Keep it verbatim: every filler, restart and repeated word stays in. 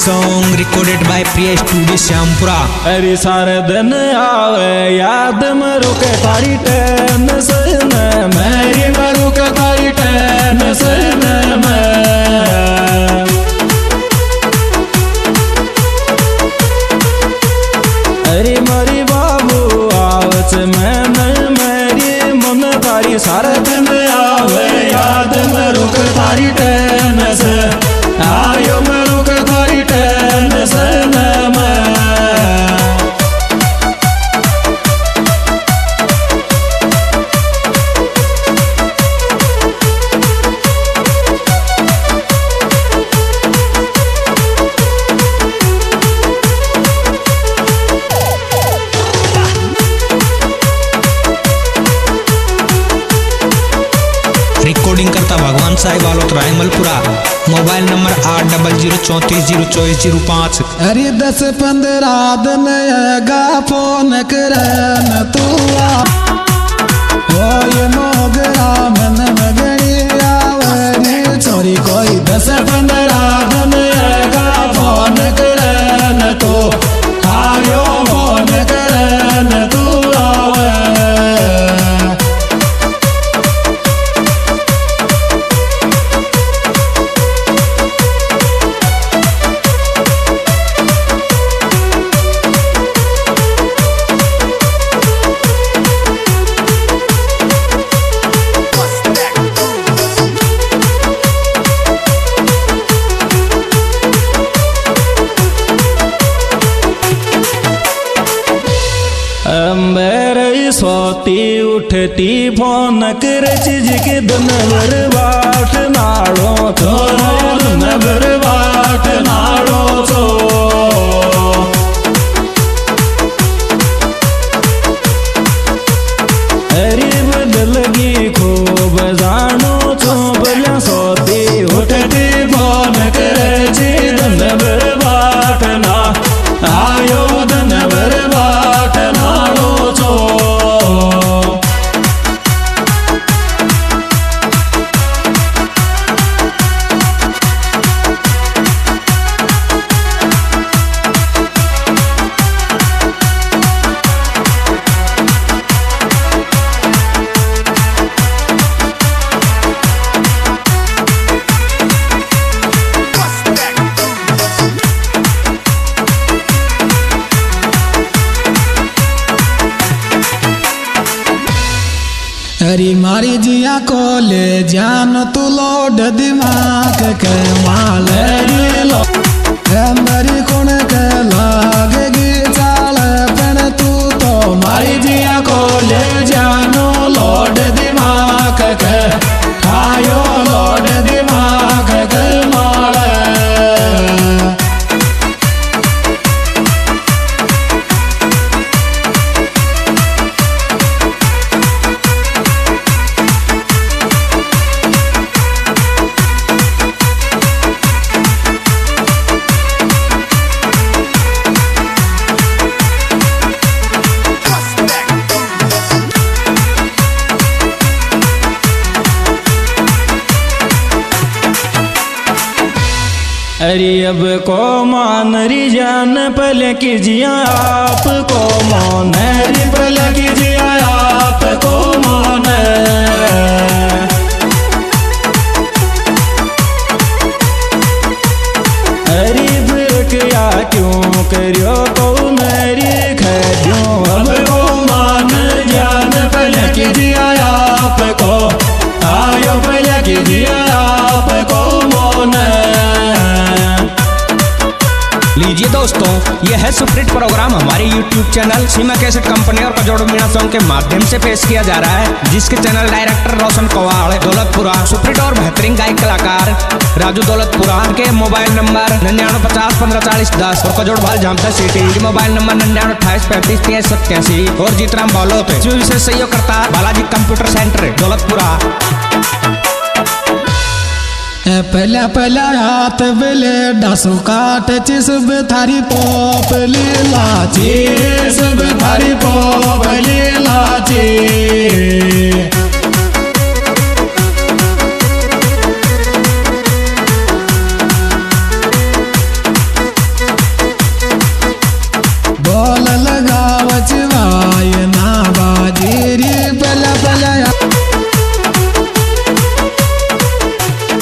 song recorded by Priya Studio Syampura. अरे सारे दिन आवे याद मरु के तारी टेन सन मेरी मरु के तारी टेन सन अरे मरी बाबू आवच मैं मेरी मन तारी सारे दिन आवे याद मरु के तारी टेन से आयो मरु के तारी टेन सन रिकॉर्डिंग करता भगवान साहिब आलोत रायमलपुरा। मोबाइल नंबर आठ डबल जीरो चौंतीस जीरो चौबीस जीरो पाँच। अरे दस पंद्रह दिन गा फोन करन तू ओ ये मोगरा मन मगड़ी आवरी छोरी कोई दस पंद्रह दिन गा फोन करन तू आयो फोन करन तू आवे मेरी सोती उठती फोन कर चीज के दिन भर बाट नाड़ो तो दिन भर बाट नाड़ो तो अरे बदलगी खूब जानो तो बलिया सोती उठती फोन कर चीज दिन भर बाट ना आयो दिन भर बाट नाड़ो तो अरे मारी जिया को ले जान तू लोड दिमाग के माल रे लो मेरी कुण के लागेगी चाल पण तू तो मारी जिया को ले जानो लोड दिमाग के आयो लोड दिमाग के माल अरे अब को मान री जान पल कीजिए आपको मान री पल कीजिए आपको मान अरे फिर क्या क्यों करियो तो मेरी खैरियों अब को मान जान पल कीजिए आपको आयो पल कीजिए आपको मान लीजिए दोस्तों, यह है सुपरहिट प्रोग्राम हमारे YouTube channel Seema cassette company और कजोड़ मीणा सॉन्ग के माध्यम से पेश किया जा रहा है, जिसके channel director Roshan Kawad Daulatpura, superhit और बेहतरीन गायक कलाकार राजू दौलतपुरा के मोबाइल नंबर निन्यानवे पचास पंद्रह चालीस दस और कजोड़ भाल झामसा सिटी मोबाइल नंबर निन्यानवे अट्ठाईस पैंतीस तेईस सत्यासी और जीतराम बालोत जो विशेष सहयोग करता बालाजी कंप्यूटर सेंटर दौलतपुरा। पहला पहला हाथ बेले डासु काट चिसब थारी पोप लीला ची सब थारी पोप लीला ची